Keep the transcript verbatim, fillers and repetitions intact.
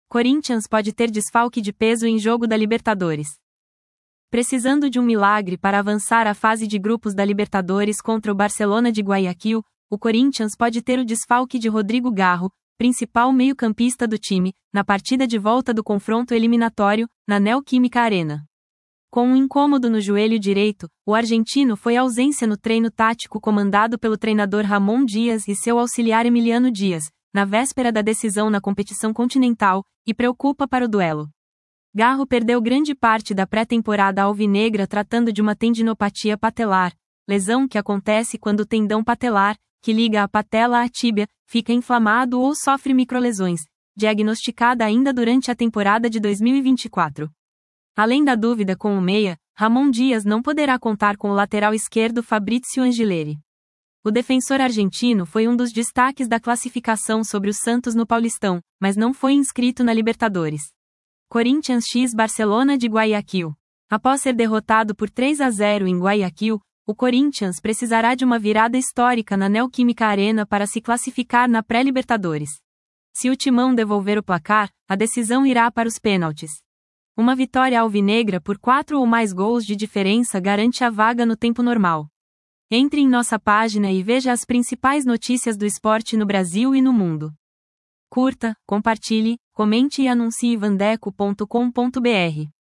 Corinthians pode ter desfalque de peso em jogo da Libertadores. Precisando de um milagre para avançar à fase de grupos da Libertadores contra o Barcelona de Guayaquil, o Corinthians pode ter o desfalque de Rodrigo Garro, principal meio-campista do time, na partida de volta do confronto eliminatório, na Neoquímica Arena. Com um incômodo no joelho direito, o argentino foi à ausência no treino tático comandado pelo treinador Ramon Dias e seu auxiliar Emiliano Dias, na véspera da decisão na competição continental, e preocupa para o duelo. Garro perdeu grande parte da pré-temporada alvinegra tratando de uma tendinopatia patelar, lesão que acontece quando o tendão patelar, que liga a patela à tíbia, fica inflamado ou sofre microlesões, diagnosticada ainda durante a temporada de dois mil e vinte e quatro. Além da dúvida com o meia, Ramon Dias não poderá contar com o lateral esquerdo Fabrício Angileri. O defensor argentino foi um dos destaques da classificação sobre o Santos no Paulistão, mas não foi inscrito na Libertadores. Corinthians x Barcelona de Guayaquil. Após ser derrotado por três a zero em Guayaquil, o Corinthians precisará de uma virada histórica na Neoquímica Arena para se classificar na pré-Libertadores. Se o Timão devolver o placar, a decisão irá para os pênaltis. Uma vitória alvinegra por quatro ou mais gols de diferença garante a vaga no tempo normal. Entre em nossa página e veja as principais notícias do esporte no Brasil e no mundo. Curta, compartilhe, comente e anuncie vandeco ponto com ponto br.